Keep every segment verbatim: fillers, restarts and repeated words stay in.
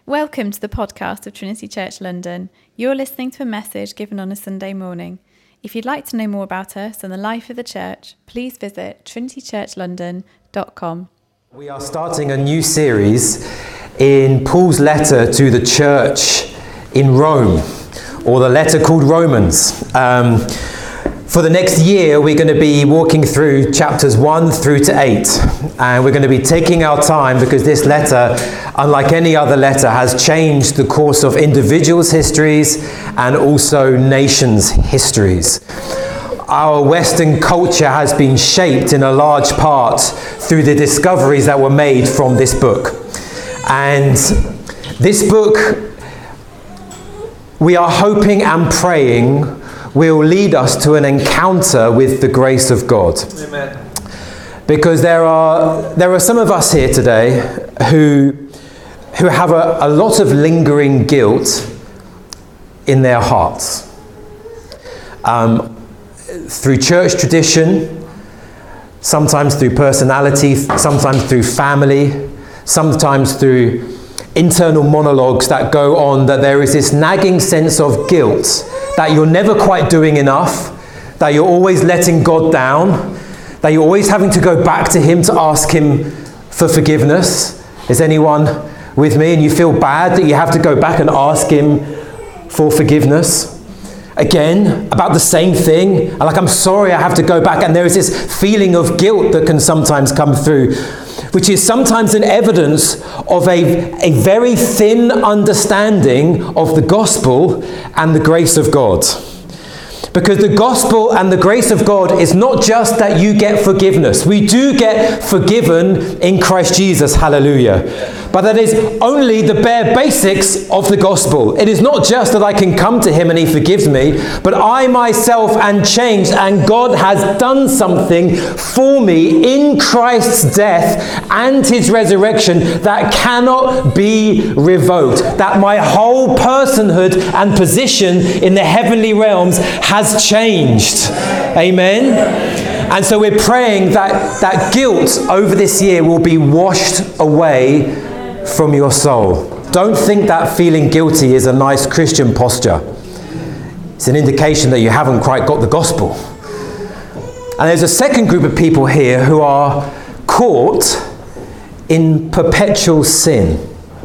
Welcome to the podcast of Trinity Church London. You're listening to a message given on a Sunday morning. If you'd like to know more about us and the life of the church, please visit trinity church london dot com. We are starting a new series in Paul's letter to the church in Rome, or the letter called Romans. Um, for the next year, we're going to be walking through chapters one through to eight. And we're going to be taking our time because this letter, unlike any other letter, has changed the course of individuals' histories and also nations' histories. Our Western culture has been shaped in a large part through the discoveries that were made from this book. And this book, we are hoping and praying, will lead us to an encounter with the grace of God. Amen. Because there are there are some of us here today who who have a, a lot of lingering guilt in their hearts. Um, through church tradition, sometimes through personality, sometimes through family, sometimes through internal monologues that go on, that there is this nagging sense of guilt, that you're never quite doing enough, that you're always letting God down, that you're always having to go back to Him to ask Him for forgiveness. Is anyone with me? And you feel bad that you have to go back and ask Him for forgiveness. Again, about the same thing. Like, I'm sorry I have to go back. And there is this feeling of guilt that can sometimes come through, which is sometimes an evidence of a, a very thin understanding of the gospel and the grace of God. Because the gospel and the grace of God is not just that you get forgiveness. We do get forgiven in Christ Jesus, hallelujah. But that is only the bare basics of the gospel. It is not just that I can come to Him and He forgives me, but I myself am changed, and God has done something for me in Christ's death and His resurrection that cannot be revoked. That my whole personhood and position in the heavenly realms has has changed. Amen. And so we're praying that that guilt over this year will be washed away from your soul. Don't think that feeling guilty is a nice Christian posture. It's an indication that you haven't quite got the gospel. And there's a second group of people here who are caught in perpetual sin.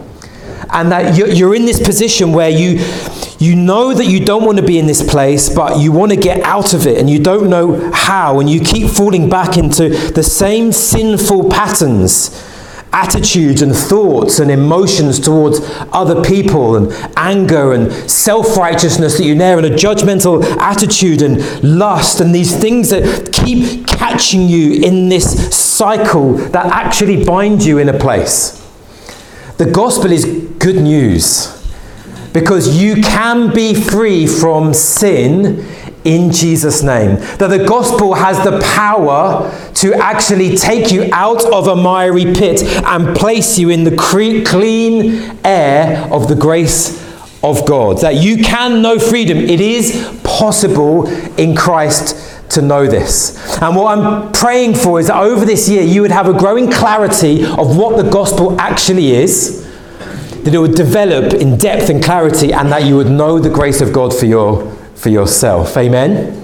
And that you're in this position where you you know that you don't want to be in this place, but you want to get out of it, and you don't know how, and you keep falling back into the same sinful patterns, attitudes and thoughts and emotions towards other people, and anger and self-righteousness that you know, and a judgmental attitude and lust, and these things that keep catching you in this cycle that actually bind you in a place. The gospel is good news, because you can be free from sin in Jesus' name. That the gospel has the power to actually take you out of a miry pit and place you in the cre- clean air of the grace of God. That you can know freedom. It is possible in Christ to know this. And what I'm praying for is that over this year you would have a growing clarity of what the gospel actually is, that it would develop in depth and clarity, and that you would know the grace of God for your for yourself. Amen.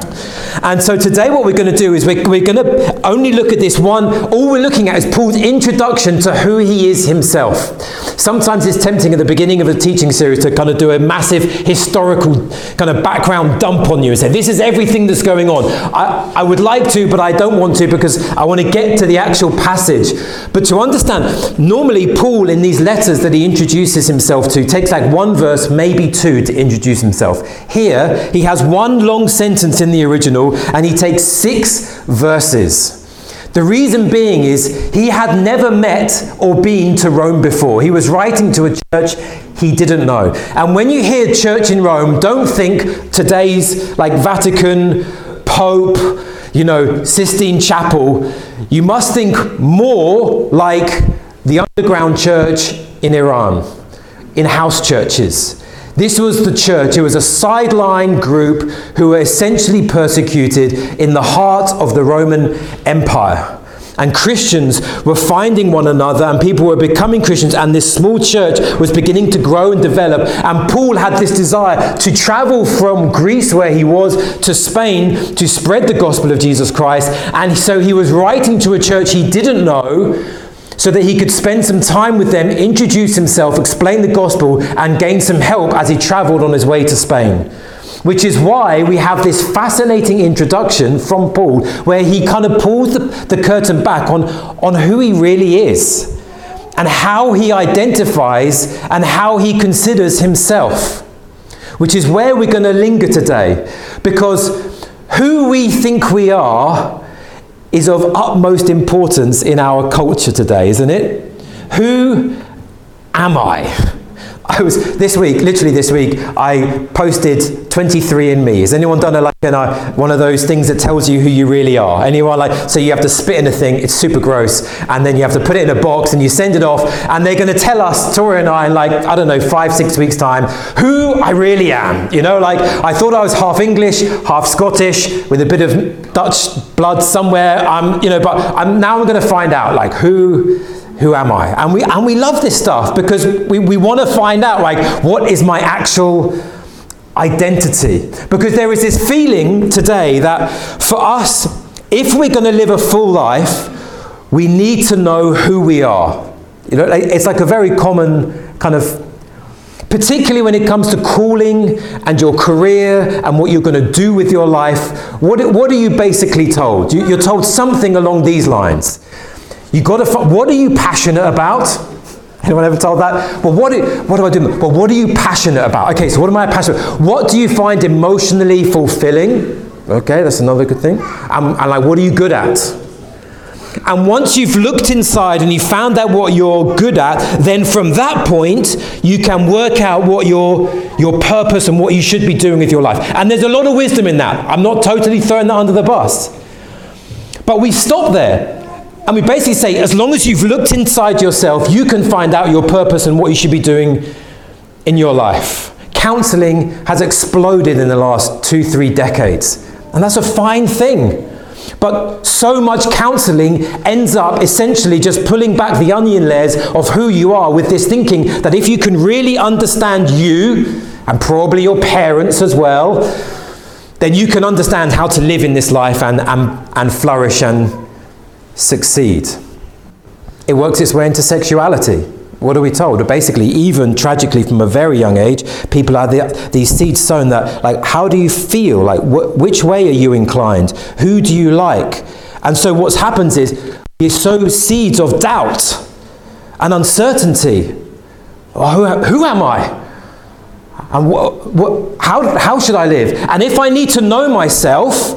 And so today what we're going to do is we're, we're going to only look at this one. All we're looking at is Paul's introduction to who he is himself. Sometimes it's tempting at the beginning of a teaching series to kind of do a massive historical kind of background dump on you and say, this is everything that's going on. I, I would like to, but I don't want to, because I want to get to the actual passage. But to understand, normally Paul in these letters that he introduces himself to takes like one verse, maybe two, to introduce himself. Here, he has one long sentence in the original, and he takes six verses. The reason being is he had never met or been to Rome before. He was writing to a church he didn't know. And when you hear church in Rome, don't think today's like Vatican, Pope, you know, Sistine Chapel. You must think more like the underground church in Iran, in house churches. This was the church. It was a sideline group who were essentially persecuted in the heart of the Roman Empire. and Christians were finding one another, and people were becoming Christians, and this small church was beginning to grow and develop. And Paul had this desire to travel from Greece, where he was, to Spain to spread the gospel of Jesus Christ. And so he was writing to a church he didn't know, so that he could spend some time with them, introduce himself, explain the gospel, and gain some help as he traveled on his way to Spain. Which is why we have this fascinating introduction from Paul, where he kind of pulls the, the curtain back on, on who he really is, and how he identifies and how he considers himself. Which is where we're going to linger today, because who we think we are is of utmost importance in our culture today, isn't it? Who am I? I was this week, literally this week, I posted twenty-three and me. Has anyone done a, like you know, one of those things that tells you who you really are? Anyone like, so you have to spit in a thing, it's super gross, and then you have to put it in a box and you send it off, and they're going to tell us, Tori and I, in like, I don't know, five, six weeks time, who I really am. You know, like, I thought I was half English, half Scottish, with a bit of Dutch blood somewhere, um, you know, but I'm, now I'm going to find out, like, who... Who am I? And we and we love this stuff because we, we want to find out, like, what is my actual identity? Because there is this feeling today that for us, if we're going to live a full life, we need to know who we are. You know, it's like a very common kind of, particularly when it comes to calling and your career and what you're going to do with your life. What, what are you basically told? You, you're told something along these lines. You got to. What are you passionate about? Anyone ever told that? Well, what do, what do I do? Well, what are you passionate about? Okay, so what am I passionate about? What do you find emotionally fulfilling? Okay, that's another good thing. And, and like, what are you good at? And once you've looked inside and you found out what you're good at, then from that point, you can work out what your, your purpose and what you should be doing with your life. And there's a lot of wisdom in that. I'm not totally throwing that under the bus. But we stop there. And we basically say, as long as you've looked inside yourself, you can find out your purpose and what you should be doing in your life. Counseling has exploded in the last two, three decades. And that's a fine thing. But so much counseling ends up essentially just pulling back the onion layers of who you are, with this thinking that if you can really understand you, and probably your parents as well, then you can understand how to live in this life and, and, and flourish and succeed. It works its way into sexuality. What are we told? Basically, even tragically from a very young age, people are the, these seeds sown that, like, how do you feel? Like, wh- which way are you inclined? Who do you like? And so what happens is you sow seeds of doubt and uncertainty. Oh, who, who am I? And what, what, how, how should I live? And if I need to know myself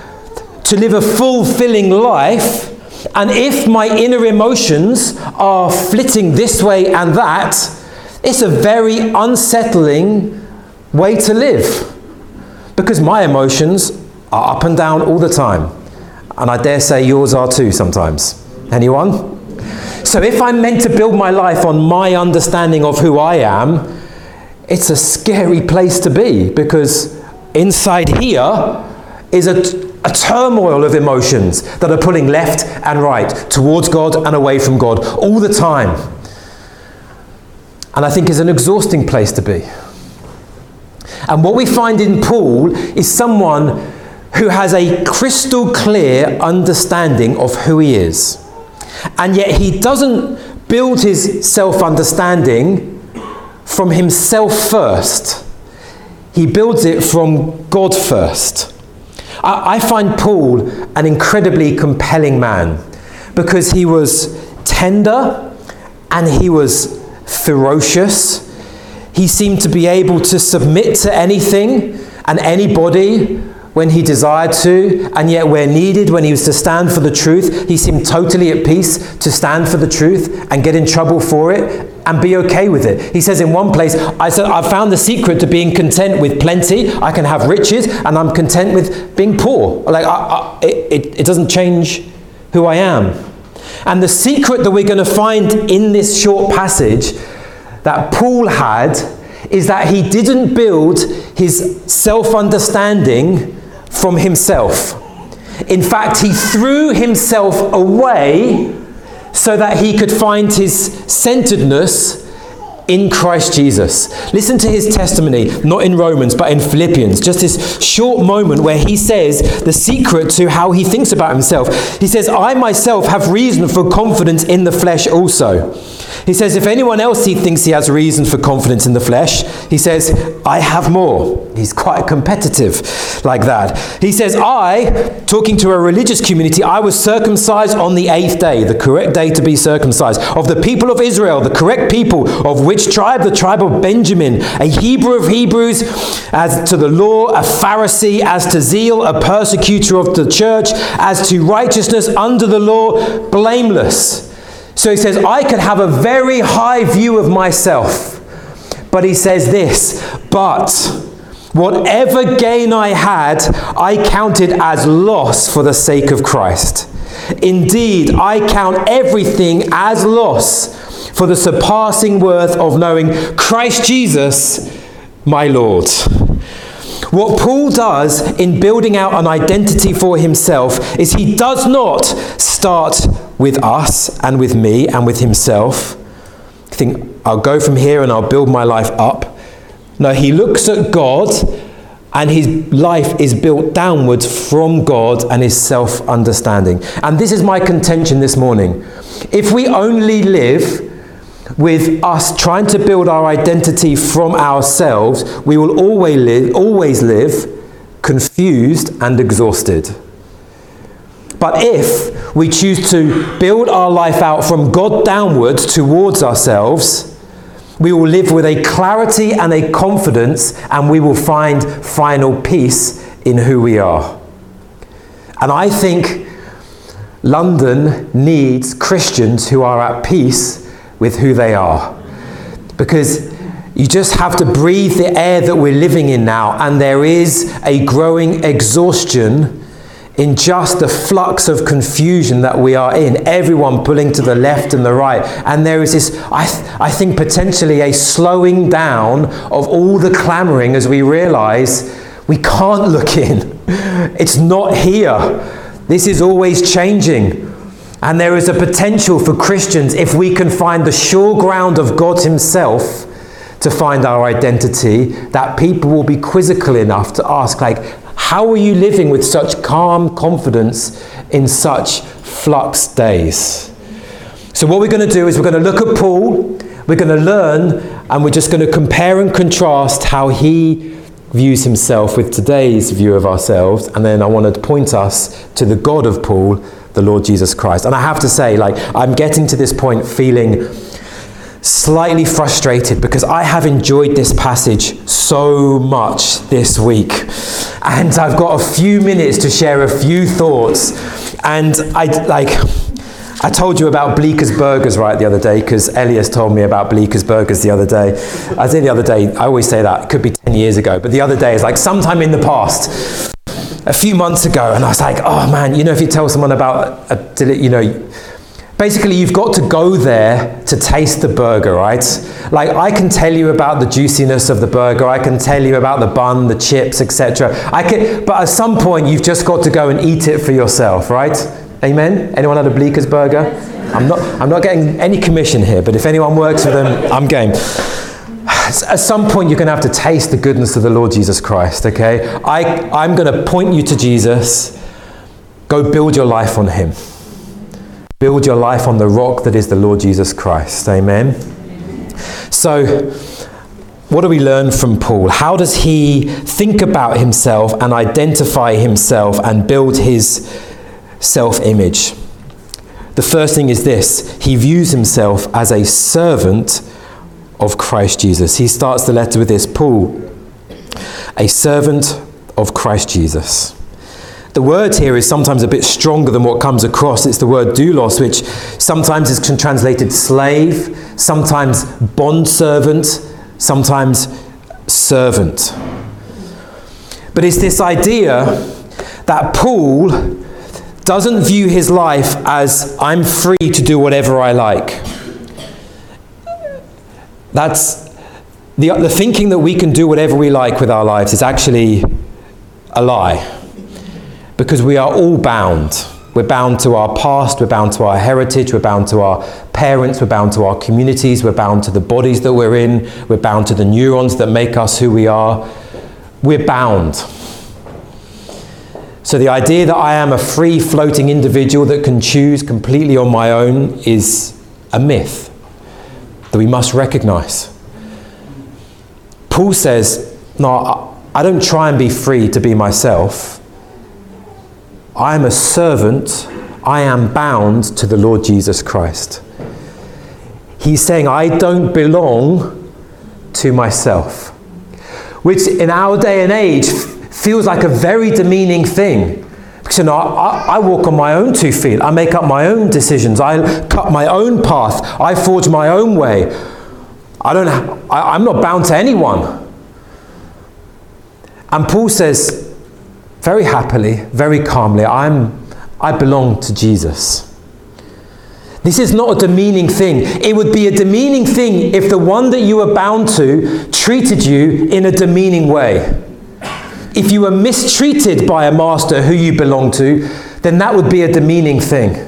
to live a fulfilling life, and if my inner emotions are flitting this way and that, it's a very unsettling way to live. Because my emotions are up and down all the time. And I dare say yours are too sometimes. Anyone? So if I'm meant to build my life on my understanding of who I am, it's a scary place to be, because inside here is a A turmoil of emotions that are pulling left and right, towards God and away from God, all the time. And I think is an exhausting place to be. And what we find in Paul is someone who has a crystal clear understanding of who he is. And yet he doesn't build his self-understanding from himself first. He builds it from God first. I find Paul an incredibly compelling man, because he was tender and he was ferocious. He seemed to be able to submit to anything and anybody when he desired to, and yet where needed, when he was to stand for the truth, he seemed totally at peace to stand for the truth and get in trouble for it and be okay with it. He says in one place, I said, I found the secret to being content with plenty. I can have riches, and I'm content with being poor. Like, I, I, it, it doesn't change who I am. And the secret that we're going to find in this short passage that Paul had is that he didn't build his self-understanding from himself. In fact, he threw himself away so that he could find his centeredness in Christ Jesus. Listen to his testimony, not in Romans, but in Philippians. Just this short moment where he says the secret to how he thinks about himself. He says, I myself have reason for confidence in the flesh also. He says, if anyone else he thinks he has reason for confidence in the flesh, he says, I have more. He's quite competitive like that. He says, I, talking to a religious community, I was circumcised on the eighth day, the correct day to be circumcised, of the people of Israel, the correct people, of which tribe? The tribe of Benjamin, a Hebrew of Hebrews, as to the law, a Pharisee, as to zeal, a persecutor of the church, as to righteousness under the law, blameless. So he says, I could have a very high view of myself. But he says this, but whatever gain I had, I counted as loss for the sake of Christ. Indeed, I count everything as loss for the surpassing worth of knowing Christ Jesus, my Lord. What Paul does in building out an identity for himself is he does not start with us and with me and with himself. I think I'll go from here and I'll build my life up. No, he looks at God and his life is built downwards from God and his self-understanding. And this is my contention this morning. If we only live with us trying to build our identity from ourselves, we will always live, always live confused and exhausted. But if we choose to build our life out from God downwards towards ourselves, we will live with a clarity and a confidence, and we will find final peace in who we are. And I think London needs Christians who are at peace with who they are. Because you just have to breathe the air that we're living in now, and there is a growing exhaustion in just the flux of confusion that we are in, everyone pulling to the left and the right. And there is this, I, th- I think, potentially a slowing down of all the clamoring as we realize we can't look in. It's not here. This is always changing. And there is a potential for Christians, if we can find the sure ground of God himself to find our identity, that people will be quizzical enough to ask, like, how are you living with such calm confidence in such flux days? So what we're going to do is we're going to look at Paul, we're going to learn, and we're just going to compare and contrast how he views himself with today's view of ourselves. And then I want to point us to the God of Paul, the Lord Jesus Christ. And I have to say, like, I'm getting to this point feeling slightly frustrated because I have enjoyed this passage so much this week. And I've got a few minutes to share a few thoughts. And I, like, I told you about Bleeker's Burgers, right, the other day, because Elias told me about Bleeker's Burgers the other day. I say the other day, I always say that, it could be ten years ago, but the other day is like sometime in the past, a few months ago, and I was like, oh man, you know, if you tell someone about, a, you know, basically you've got to go there to taste the burger, right? Like, I can tell you about the juiciness of the burger, I can tell you about the bun, the chips, et cetera. I can, but at some point you've just got to go and eat it for yourself, right? Amen? Anyone had a Bleeker's Burger? I'm not, I'm not getting any commission here, but if anyone works for them, I'm game. At some point you're going to have to taste the goodness of the Lord Jesus Christ, okay? I, I'm going to point you to Jesus. Go build your life on him. Build your life on the rock that is the Lord Jesus Christ. Amen? So, what do we learn from Paul? How does he think about himself and identify himself and build his self-image? The first thing is this: he views himself as a servant of Christ Jesus. He starts the letter with this: Paul, a servant of Christ Jesus. The word here is sometimes a bit stronger than what comes across. It's the word doulos, which sometimes is translated slave, sometimes bondservant, sometimes servant. But it's this idea that Paul doesn't view his life as I'm free to do whatever I like. That's the, the thinking that we can do whatever we like with our lives is actually a lie. because we are all bound. We're bound to our past, we're bound to our heritage, we're bound to our parents, we're bound to our communities, we're bound to the bodies that we're in, we're bound to the neurons that make us who we are. We're bound. So the idea that I am a free-floating individual that can choose completely on my own is a myth that we must recognize. Paul says, no, I don't try and be free to be myself. I am a servant. I am bound to the Lord Jesus Christ. He's saying, I don't belong to myself, which in our day and age feels like a very demeaning thing. Because, you know, I, I walk on my own two feet. I make up my own decisions. I cut my own path. I forge my own way. I don't. I, I'm not bound to anyone. And Paul says, very happily, very calmly, I'm, I belong to Jesus. This is not a demeaning thing. It would be a demeaning thing if the one that you were bound to treated you in a demeaning way. If you were mistreated by a master who you belong to, then that would be a demeaning thing.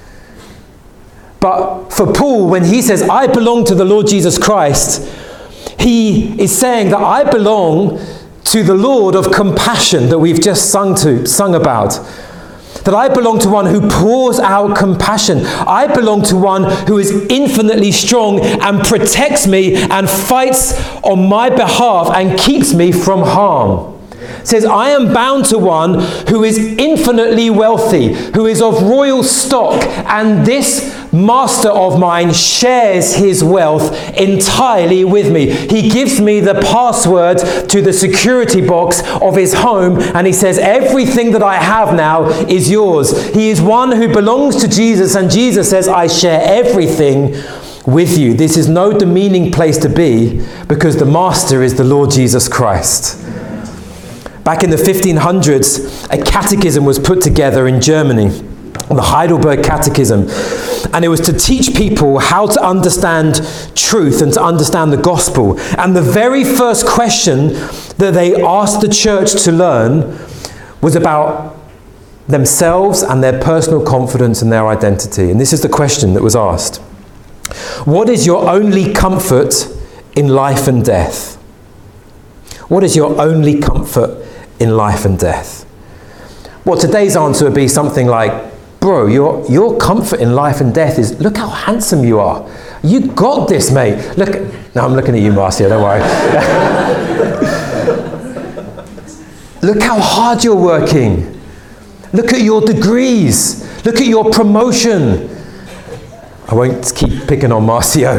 But for Paul, when he says, I belong to the Lord Jesus Christ, he is saying that I belong to the Lord of compassion that we've just sung to, sung about. That I belong to one who pours out compassion. I belong to one who is infinitely strong and protects me and fights on my behalf and keeps me from harm. It says, I am bound to one who is infinitely wealthy, who is of royal stock, and this master of mine shares his wealth entirely with me. He gives me the password to the security box of his home, and he says, everything that I have now is yours. He is one who belongs to Jesus, and Jesus says, I share everything with you. This is no demeaning place to be, because the master is the Lord Jesus Christ. Back in the fifteen hundreds, a catechism was put together in Germany, the Heidelberg Catechism, and it was to teach people how to understand truth and to understand the gospel. And the very first question that they asked the church to learn was about themselves and their personal confidence and their identity. And this is the question that was asked. What is your only comfort in life and death? What is your only comfort in life and death? Well, today's answer would be something like, bro, your, your comfort in life and death is, look how handsome you are. You got this, mate. Look, no, I'm looking at you, Marcia, don't worry. Look how hard you're working. Look at your degrees. Look at your promotion. I won't keep picking on Marcio.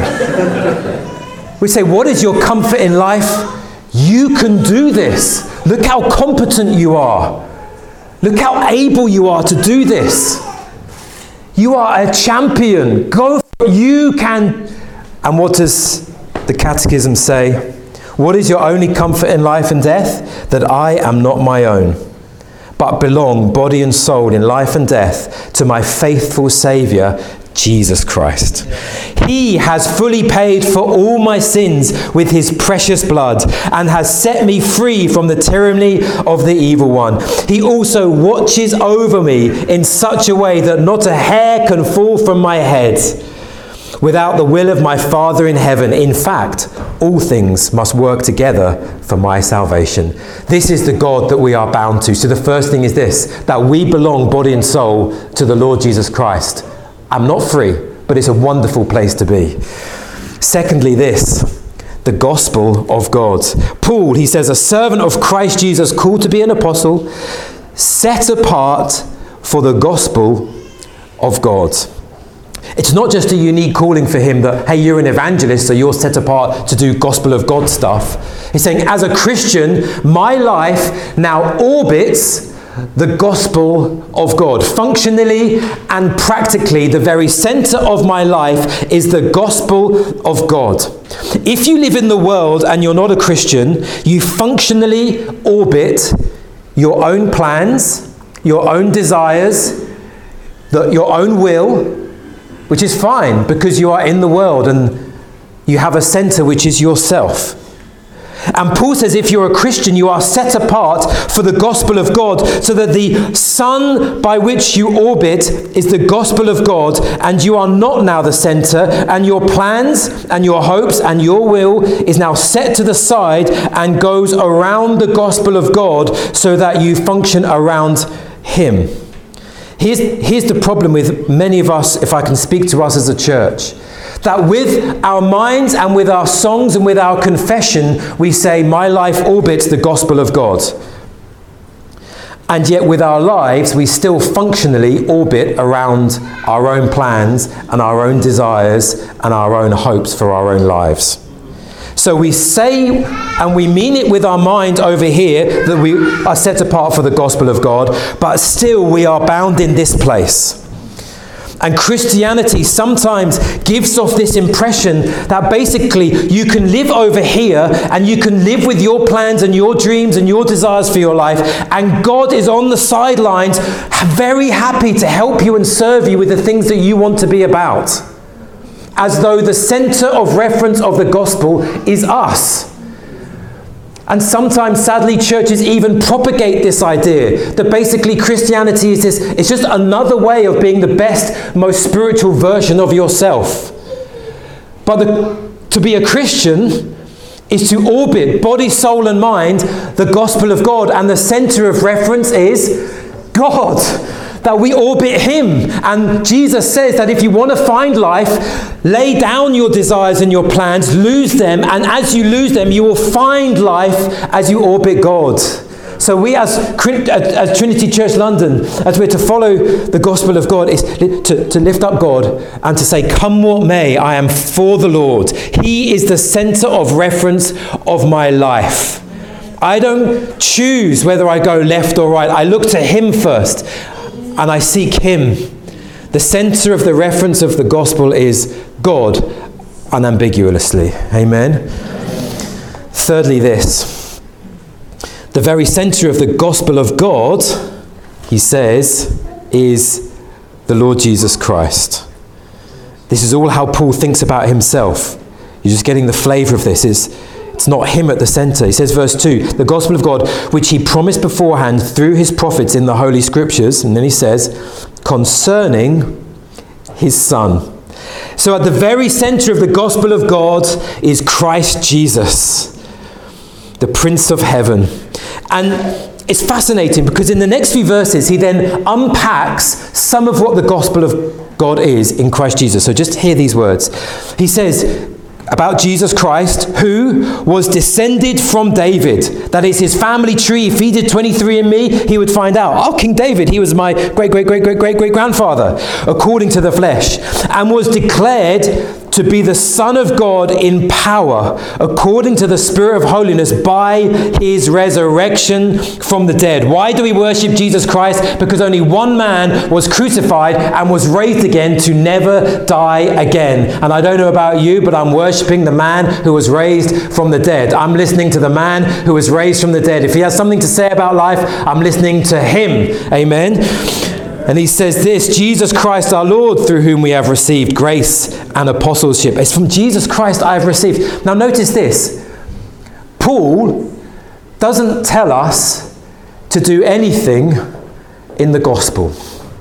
We say, what is your comfort in life? You can do this. Look how competent you are. Look how able you are to do this. You are a champion. Go for it. You can. And what does the Catechism say? What is your only comfort in life and death? That I am not my own, but belong, body and soul, in life and death, to my faithful Saviour, Jesus Christ. He has fully paid for all my sins with his precious blood and has set me free from the tyranny of the evil one. He also watches over me in such a way that not a hair can fall from my head without the will of my Father in heaven. In fact, all things must work together for my salvation. This is the God that we are bound to. So the first thing is this, that we belong body and soul to the Lord Jesus Christ. I'm not free, but it's a wonderful place to be. Secondly, this, the gospel of God. Paul, he says, a servant of Christ Jesus, called to be an apostle, set apart for the gospel of God. It's not just a unique calling for him that, hey, you're an evangelist, so you're set apart to do gospel of God stuff. He's saying, as a Christian, my life now orbits the gospel of God. Functionally and practically, the very center of my life is the gospel of God. If you live in the world and you're not a Christian, you functionally orbit your own plans, your own desires, the, your own will, which is fine because you are in the world and you have a center which is yourself. And Paul says if you're a Christian, you are set apart for the gospel of God, so that the sun by which you orbit is the gospel of God, and you are not now the center, and your plans and your hopes and your will is now set to the side and goes around the gospel of God so that you function around Him. Here's, here's the problem with many of us, if I can speak to us as a church. That with our minds and with our songs and with our confession, we say, my life orbits the gospel of God. And yet with our lives, we still functionally orbit around our own plans and our own desires and our own hopes for our own lives. So we say and we mean it with our mind over here that we are set apart for the gospel of God, but still we are bound in this place. And Christianity sometimes gives off this impression that basically you can live over here and you can live with your plans and your dreams and your desires for your life, and God is on the sidelines very happy to help you and serve you with the things that you want to be about. As though the center of reference of the gospel is us. And sometimes, sadly, churches even propagate this idea that basically Christianity is this, it's just another way of being the best, most spiritual version of yourself. But the, to be a Christian is to orbit, body, soul, and mind, the gospel of God. And the center of reference is God. That we orbit Him. And Jesus says that if you want to find life, lay down your desires and your plans, lose them, and as you lose them, you will find life as you orbit God. So we as, as Trinity Church London, as we're to follow the gospel of God, is to, to lift up God and to say, come what may, I am for the Lord. He is the center of reference of my life. I don't choose whether I go left or right. I look to Him first. And I seek Him. The center of the reference of the gospel is God, unambiguously. Amen. Thirdly, this. The very center of the gospel of God, he says, is the Lord Jesus Christ. This is all how Paul thinks about himself. You're just getting the flavor of this. It's, It's not Him at the center. He says, verse two, the gospel of God, which He promised beforehand through His prophets in the Holy Scriptures. And then he says, concerning His Son. So at the very center of the gospel of God is Christ Jesus, the Prince of Heaven. And it's fascinating because in the next few verses, he then unpacks some of what the gospel of God is in Christ Jesus. So just hear these words. He says, about Jesus Christ, who was descended from David. That is his family tree. If he did twenty-three and me, he would find out, oh, King David, he was my great, great, great, great, great, great grandfather, according to the flesh, and was declared to be the Son of God in power, according to the Spirit of holiness, by His resurrection from the dead. Why do we worship Jesus Christ? Because only one man was crucified and was raised again to never die again. And I don't know about you, but I'm worshiping the man who was raised from the dead. I'm listening to the man who was raised from the dead. If he has something to say about life, I'm listening to him. Amen. And he says this, Jesus Christ our Lord, through whom we have received grace and apostleship. It's from Jesus Christ I have received. Now notice this. Paul doesn't tell us to do anything in the gospel.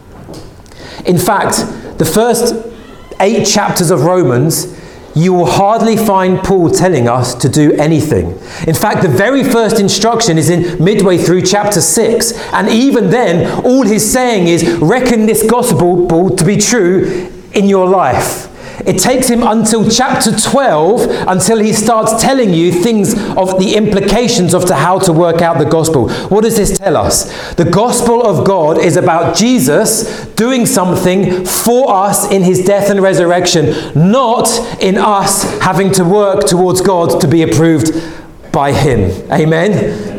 In fact, the first eight chapters of Romans, you will hardly find Paul telling us to do anything. In fact, the very first instruction is in midway through chapter six. And even then, all he's saying is, reckon this gospel to be true in your life. It takes him until chapter twelve until he starts telling you things of the implications of to how to work out the gospel. What does this tell us? The gospel of God is about Jesus doing something for us in His death and resurrection, not in us having to work towards God to be approved by Him. Amen?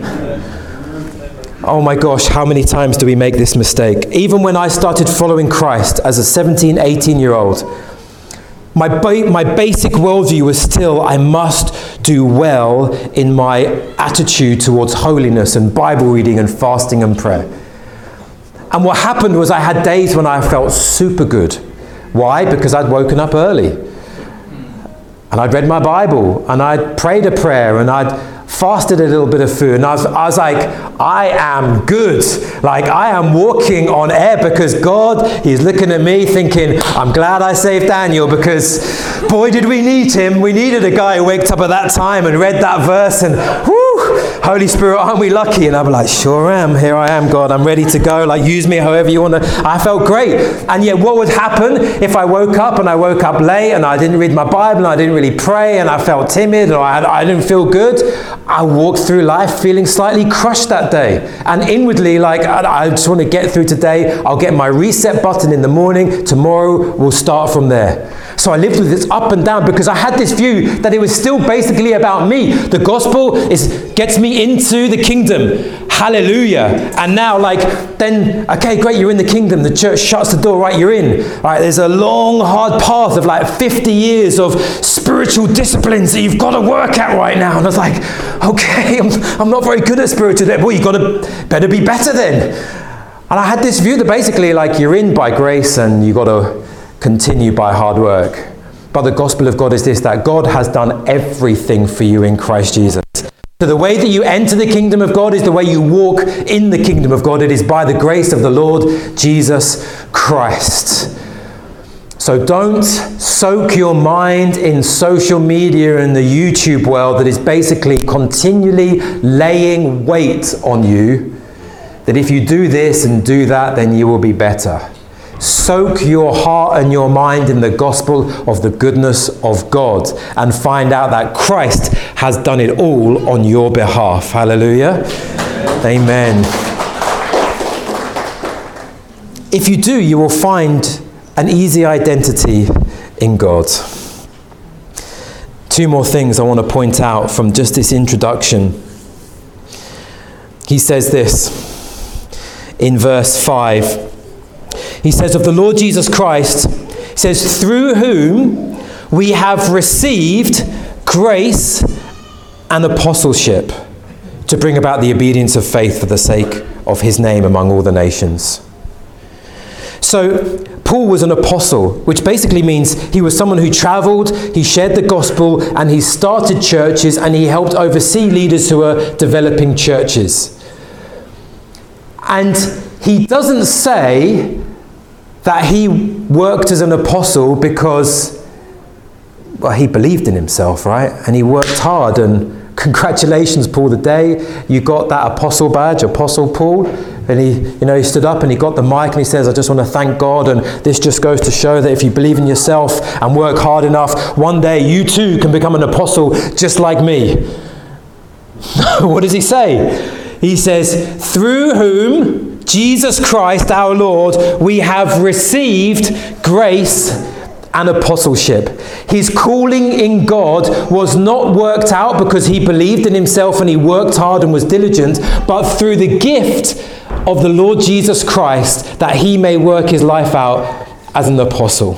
Oh my gosh, how many times do we make this mistake? Even when I started following Christ as a seventeen, eighteen year old, My, ba- my basic worldview was still, I must do well in my attitude towards holiness and Bible reading and fasting and prayer. And what happened was I had days when I felt super good. Why? Because I'd woken up early. And I'd read my Bible and I'd prayed a prayer and I'd fasted a little bit of food, and I was, I was like, I am good. Like, I am walking on air because God, he's looking at me thinking, I'm glad I saved Daniel, because boy, did we need him. We needed a guy who waked up at that time and read that verse, and whoo, Holy Spirit, aren't we lucky? And I'm like, sure am. Here I am, God. I'm ready to go. Like, use me however you want to. I felt great. And yet what would happen if I woke up and I woke up late and I didn't read my Bible and I didn't really pray and I felt timid or I, I didn't feel good? I walked through life feeling slightly crushed that day. And inwardly, like, I, I just want to get through today. I'll get my reset button in the morning. Tomorrow we'll start from there. So I lived with this up and down because I had this view that it was still basically about me. The gospel is gets me into the kingdom. Hallelujah. And now, like, then, okay, great, you're in the kingdom. The church shuts the door, right, you're in. Right, there's a long, hard path of like fifty years of spiritual disciplines that you've got to work at right now. And I was like, okay, I'm, I'm not very good at spiritual. Well, you've got to, better be better then. And I had this view that basically, like, you're in by grace and you've got to continue by hard work. But the gospel of God is this, that God has done everything for you in Christ Jesus. So the way that you enter the kingdom of God is the way you walk in the kingdom of God. It is by the grace of the Lord Jesus Christ. So don't soak your mind in social media and the YouTube world that is basically continually laying weight on you, that if you do this and do that, then you will be better. Soak your heart and your mind in the gospel of the goodness of God and find out that Christ has done it all on your behalf. Hallelujah. Amen. If you do, you will find an easy identity in God. Two more things I want to point out from just this introduction. He says this in verse five. He says, of the Lord Jesus Christ, he says, through whom we have received grace and apostleship to bring about the obedience of faith for the sake of his name among all the nations. So Paul was an apostle, which basically means he was someone who traveled, he shared the gospel, and he started churches, and he helped oversee leaders who were developing churches. And he doesn't say that he worked as an apostle because, well, he believed in himself, right? And he worked hard, and congratulations, Paul, the day you got that apostle badge, Apostle Paul, and he, you know, he stood up and he got the mic and he says, I just want to thank God, and this just goes to show that if you believe in yourself and work hard enough, one day you too can become an apostle just like me. What does he say? He says, through whom Jesus Christ our Lord, we have received grace and apostleship. His calling in God was not worked out because he believed in himself and he worked hard and was diligent, but through the gift of the Lord Jesus Christ, that he may work his life out as an apostle.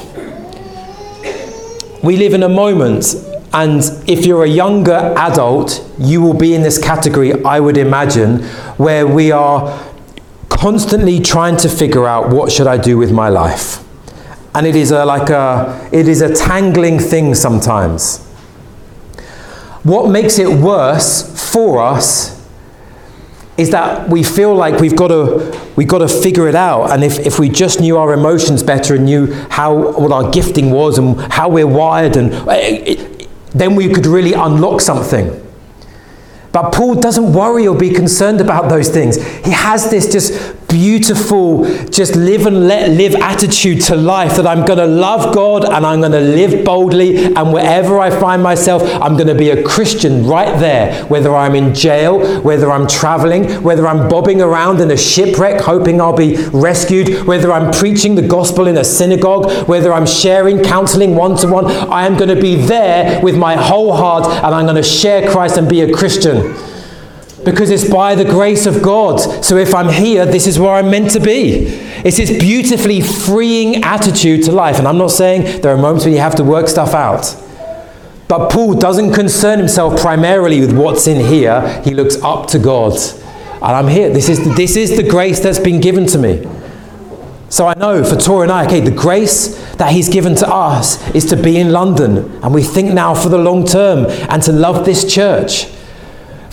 We live in a moment, and if you're a younger adult, you will be in this category, I would imagine, where we are constantly trying to figure out, what should I do with my life? And it is a, like a, it is a tangling thing sometimes. What makes it worse for us is that we feel like we've got to, we've got to figure it out. And if, if we just knew our emotions better and knew how, what our gifting was and how we're wired, and it, then we could really unlock something. But Paul doesn't worry or be concerned about those things. He has this just beautiful, just live and let live attitude to life, that I'm going to love God and I'm going to live boldly, and wherever I find myself, I'm going to be a Christian right there, whether I'm in jail, whether I'm traveling, whether I'm bobbing around in a shipwreck hoping I'll be rescued, whether I'm preaching the gospel in a synagogue, whether I'm sharing counseling one-to-one, I am going to be there with my whole heart, and I'm going to share Christ and be a Christian. Because it's by the grace of God. So if I'm here, this is where I'm meant to be. It's this beautifully freeing attitude to life. And I'm not saying there are moments where you have to work stuff out. But Paul doesn't concern himself primarily with what's in here. He looks up to God. And I'm here. This is, this is the grace that's been given to me. So I know for Tor and I, okay, the grace that he's given to us is to be in London. And we think now for the long term and to love this church.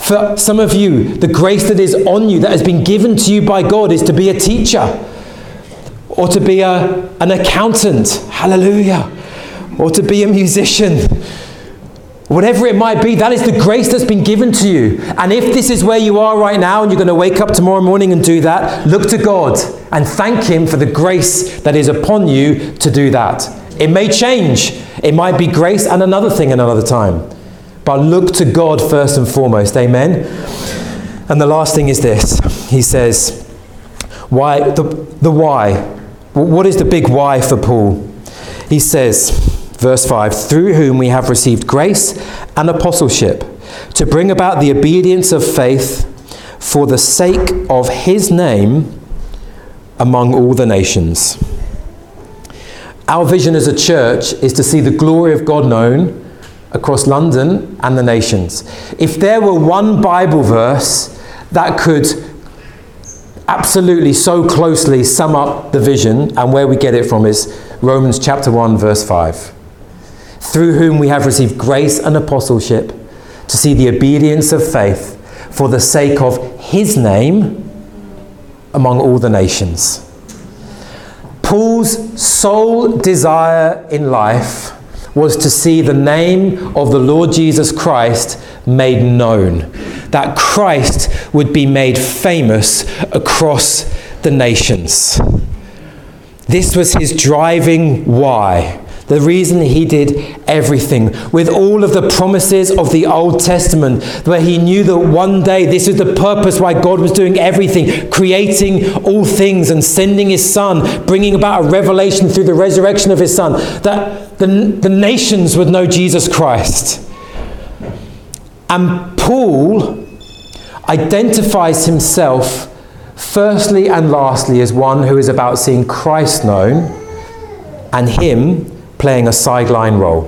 For some of you, the grace that is on you, that has been given to you by God, is to be a teacher, or to be a, an accountant, hallelujah, or to be a musician. Whatever it might be, that is the grace that's been given to you. And if this is where you are right now and you're going to wake up tomorrow morning and do that, look to God and thank Him for the grace that is upon you to do that. It may change. It might be grace and another thing another time. But look to God first and foremost. Amen. And the last thing is this. He says, why? The, the why. What is the big why for Paul? He says, verse five, through whom we have received grace and apostleship to bring about the obedience of faith for the sake of His name among all the nations. Our vision as a church is to see the glory of God known across London and the nations. If there were one Bible verse that could absolutely so closely sum up the vision, and where we get it from is Romans chapter one verse five. Through whom we have received grace and apostleship to see the obedience of faith for the sake of His name among all the nations. Paul's sole desire in life was to see the name of the Lord Jesus Christ made known, that Christ would be made famous across the nations. This was his driving why. The reason he did everything, with all of the promises of the Old Testament, where he knew that one day this is the purpose why God was doing everything, creating all things and sending His Son, bringing about a revelation through the resurrection of His Son, that the, the nations would know Jesus Christ. And Paul identifies himself firstly and lastly as one who is about seeing Christ known and Him playing a sideline role.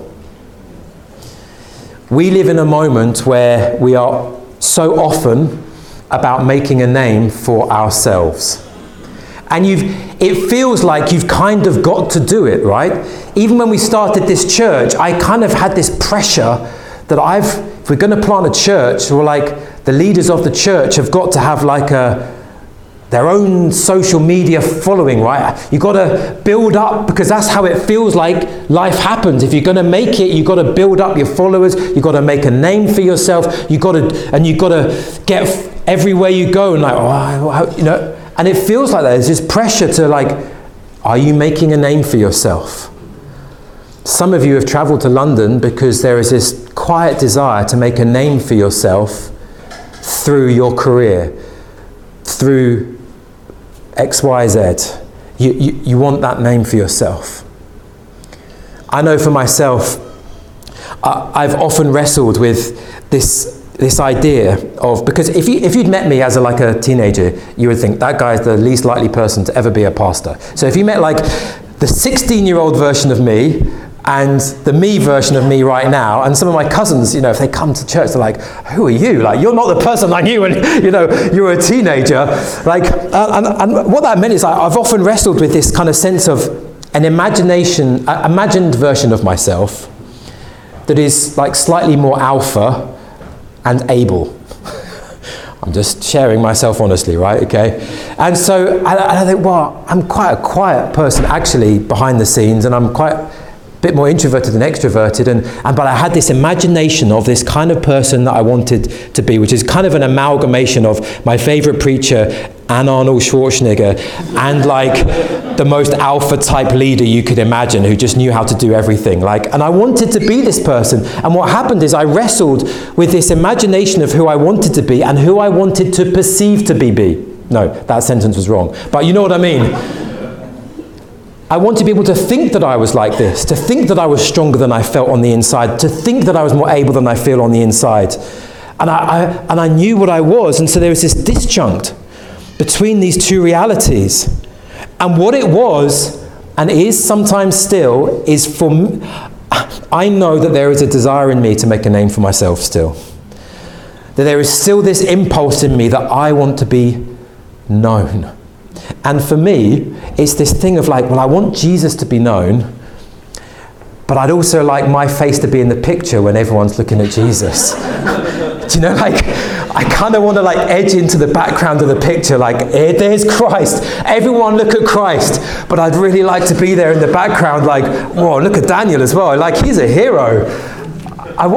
We live in a moment where we are so often about making a name for ourselves. And you've, it feels like you've kind of got to do it, right? Even when we started this church, I kind of had this pressure that I've, if we're going to plant a church, or like the leaders of the church have got to have like a their own social media following, right? You've got to build up, because that's how it feels like life happens. If you're going to make it, you've got to build up your followers. You've got to make a name for yourself. You've got to, and you've got to get everywhere you go, and like, oh, how, you know, and it feels like that. There's this pressure to like, are you making a name for yourself? Some of you have traveled to London because there is this quiet desire to make a name for yourself through your career, through X, Y, Z. You, you, you want that name for yourself. I know for myself, I, I've often wrestled with this this idea of, because if you if you'd met me as a, like a teenager, you would think that guy's the least likely person to ever be a pastor. So if you met like the sixteen-year-old version of me and the me version of me right now, and some of my cousins, you know, if they come to church, they're like, who are you? Like, you're not the person I knew when, you know, you were a teenager. Like, and, and what that meant is I, I've often wrestled with this kind of sense of an imagination, uh, imagined version of myself that is like slightly more alpha and able. I'm just sharing myself honestly, right? Okay. And so I, I think, well, I'm quite a quiet person actually behind the scenes, and I'm quite bit more introverted than extroverted, and, and but I had this imagination of this kind of person that I wanted to be, which is kind of an amalgamation of my favorite preacher and Arnold Schwarzenegger, and like the most alpha type leader you could imagine, who just knew how to do everything. Like, and I wanted to be this person. And what happened is I wrestled with this imagination of who I wanted to be and who I wanted to perceive to be be. No, that sentence was wrong. But you know what I mean. I want to be able to think that I was like this, to think that I was stronger than I felt on the inside, to think that I was more able than I feel on the inside. And I, I, and I knew what I was, and so there was this disjunct between these two realities. And what it was, and is sometimes still, is for me, I know that there is a desire in me to make a name for myself still. That there is still this impulse in me that I want to be known. And for me, it's this thing of like, well, I want Jesus to be known, but I'd also like my face to be in the picture when everyone's looking at Jesus. Do you know, like, I kind of want to like edge into the background of the picture, like, eh, there's Christ. Everyone look at Christ. But I'd really like to be there in the background, like, whoa, look at Daniel as well. Like, he's a hero. I,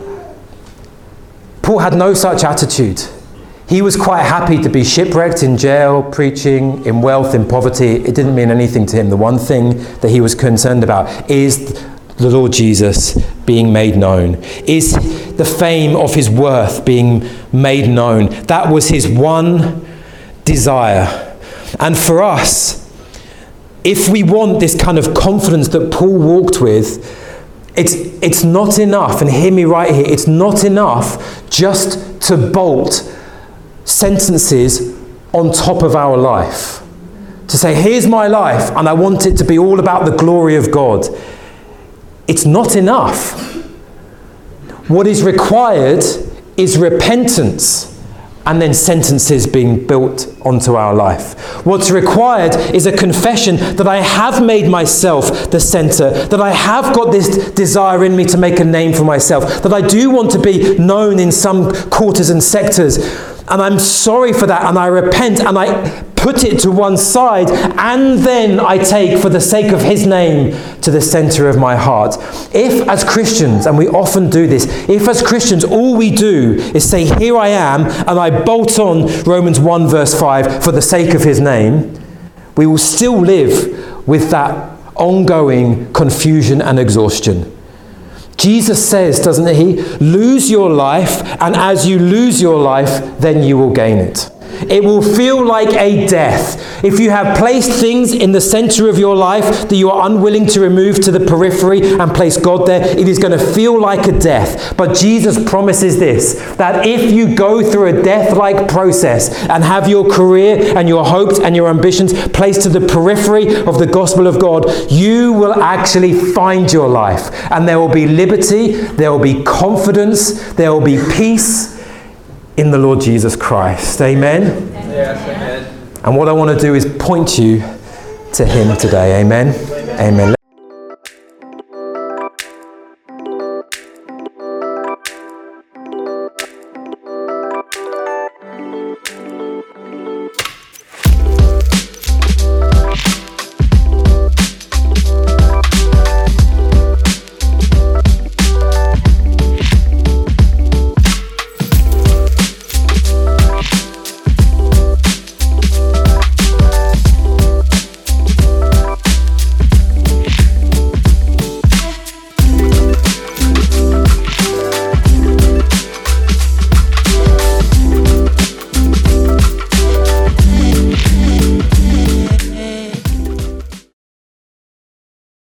Paul had no such attitude. He was quite happy to be shipwrecked, in jail, preaching, in wealth, in poverty. It didn't mean anything to him. The one thing that he was concerned about is the Lord Jesus being made known, is the fame of his worth being made known. That was his one desire. And for us, if we want this kind of confidence that Paul walked with, it's, it's not enough, and hear me right here, it's not enough just to bolt sentences on top of our life. To say, here's my life, and I want it to be all about the glory of God. It's not enough. What is required is repentance, and then sentences being built onto our life. What's required is a confession that I have made myself the center, that I have got this desire in me to make a name for myself, that I do want to be known in some quarters and sectors, and I'm sorry for that, and I repent, and I put it to one side, and then I take, for the sake of his name, to the center of my heart. If as Christians, and we often do this, if as Christians all we do is say, here I am, and I bolt on Romans one verse five for the sake of his name, we will still live with that ongoing confusion and exhaustion. Jesus says, doesn't he, lose your life, and as you lose your life, then you will gain it. It will feel like a death. If you have placed things in the center of your life that you are unwilling to remove to the periphery and place God there, it is going to feel like a death. But Jesus promises this, that if you go through a death-like process and have your career and your hopes and your ambitions placed to the periphery of the gospel of God, you will actually find your life. And there will be liberty, there will be confidence, there will be peace in the Lord Jesus Christ. Amen? Yes, amen. And what I want to do is point you to him today. Amen? Amen.